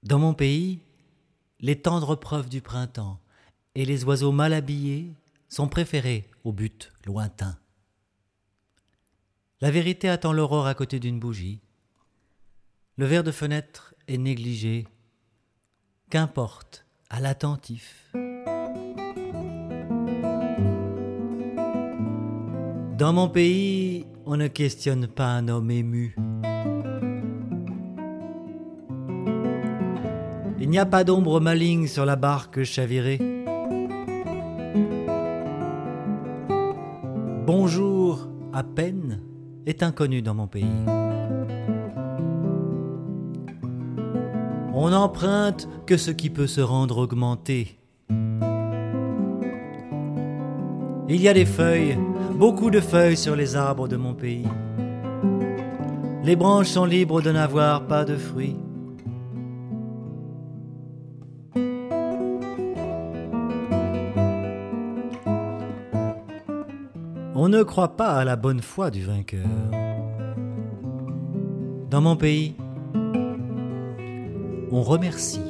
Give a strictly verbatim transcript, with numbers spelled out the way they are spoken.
Dans mon pays, les tendres preuves du printemps et les oiseaux mal habillés sont préférés au but lointain. La vérité attend l'aurore à côté d'une bougie. Le verre de fenêtre est négligé. Qu'importe à l'attentif. Dans mon pays, on ne questionne pas un homme ému. Il n'y a pas d'ombre maligne sur la barque chavirée. Bonjour, à peine, est inconnu dans mon pays. On n'emprunte que ce qui peut se rendre augmenté. Il y a des feuilles, beaucoup de feuilles sur les arbres de mon pays. Les branches sont libres de n'avoir pas de fruits. On ne croit pas à la bonne foi du vainqueur. Dans mon pays, on remercie